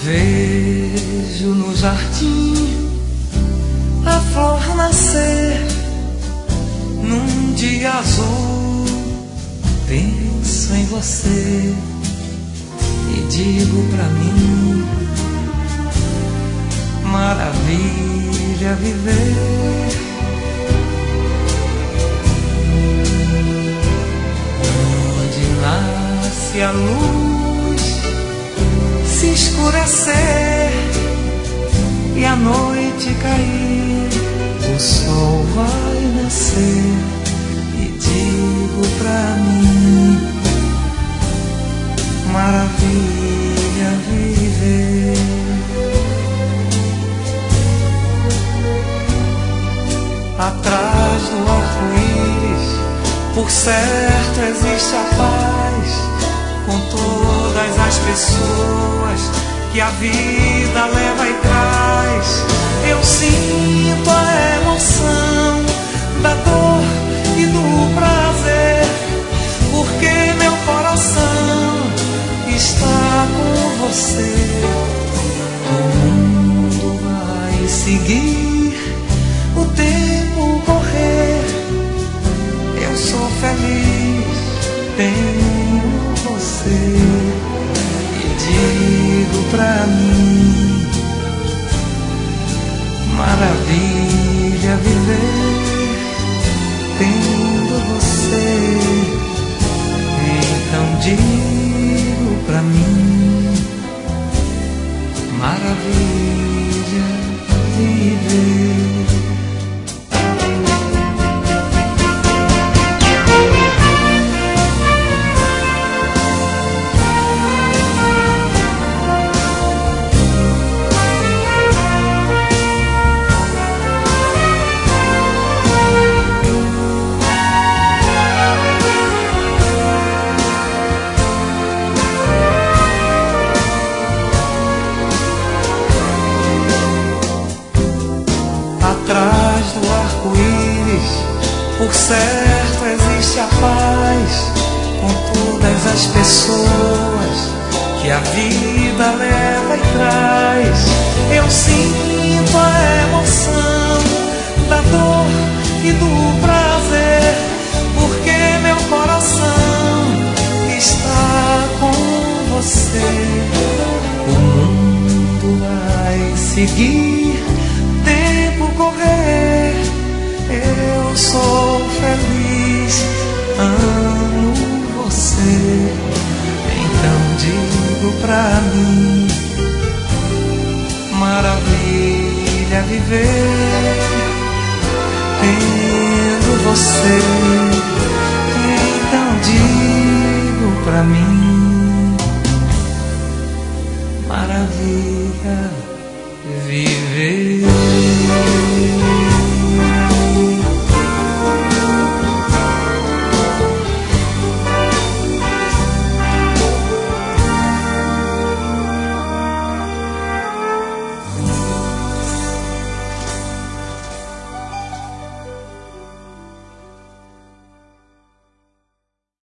Vejo no jardim a flor nascer num dia azul. Penso em você e digo pra mim: maravilha viver. Onde nasce a luz, se escurecer e a noite cair, o sol vai nascer e digo pra mim: maravilha viver. Atrás do arco-íris, por certo existe a paz, com todas as pessoas que a vida leva e traz. Eu sinto a emoção da dor e do prazer, porque meu coração está com você. O mundo vai seguir, o tempo correr. Eu sou feliz, tenho você e digo pra mim: maravilha viver tendo você. Então digo pra mim: maravilha viver. Atrás do arco-íris, por certo existe a paz, com todas as pessoas que a vida leva e traz. Eu sinto a emoção da dor e do prazer, porque meu coração está com você. O mundo vai seguir, tempo correr. Eu sou feliz, amo você. Então digo pra mim: maravilha viver tendo você. Então digo pra mim: maravilha viver.